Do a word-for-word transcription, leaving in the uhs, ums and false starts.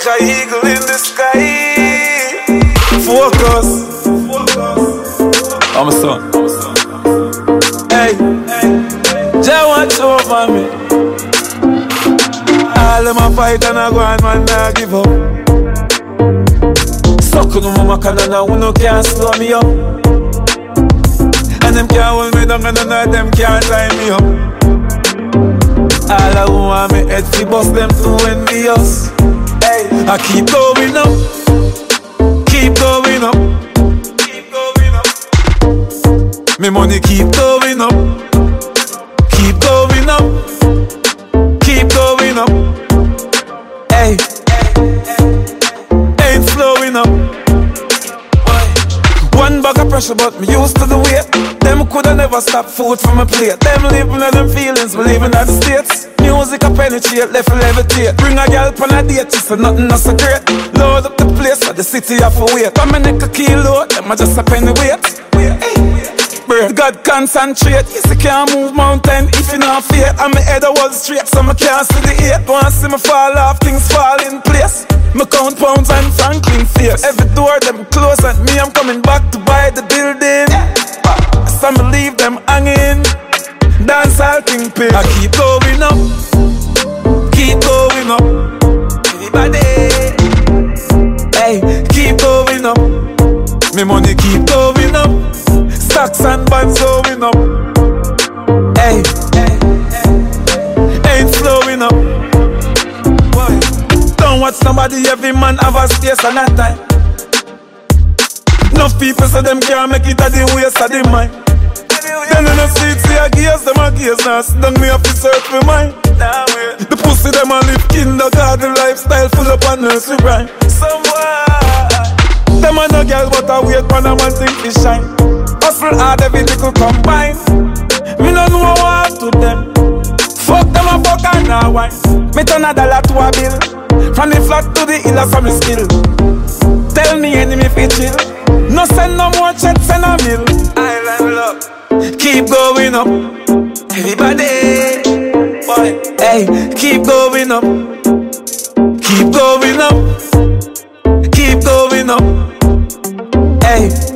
like an eagle in the sky. Focus. I'm a son. Hey, Jah watch over me. All of my fight and I go and man not give up. Stuck on my canana, who no can't slow me up. And them can't hold me down and none of them can't tie me up. All I want me head to bust them too envious. Hey, I keep going up, keep going up, keep going up. Me money keep going up, keep going up, keep going up. Hey, ain't slowing up. One bag of pressure, but me used to the weight. Them coulda never stop food from my plate. Them living in them feelings, believing in the states. Music a penetrate, left levitate. Bring a girl on a date, she say nothing not so great. Load up the place, for the city have to wait. Come and neck a kilo, them a just a penny weight. Hey, God concentrate, yes I can't move mountain if you not fear. And my head a wall straight, so I can't see the eight. Wanna see me fall off, things fall in place. Me count pounds and Franklin face. Every door them close and me I'm coming back to buy the building. Some leave them hanging. Dance all thing pay. I keep going up, keep going up. Everybody, hey, keep going up. Me money keep going up. Stocks and bonds going up. Hey, ain't slowing up. Boy, don't watch somebody, every man have a space and that time. Enough people say them can't make it at the waste of the mind. Then in the streets see a gears, them a gears now. Don't me have to search for mine. The pussy them a live kindergarten lifestyle full up on nursery rhyme. Somewhere them a no girl but a wait when a man think they shine. Hustle hard every little combine. Me no know what to them. Fuck them a fuck and a wine. Me turn a dollar to a bill. From the flat to the hill of some skill. Tell me enemy fi chill. No send no more checks and a mill. Island love. Keep going up, everybody. Boy, hey, keep going up, keep going up, keep going up. Hey.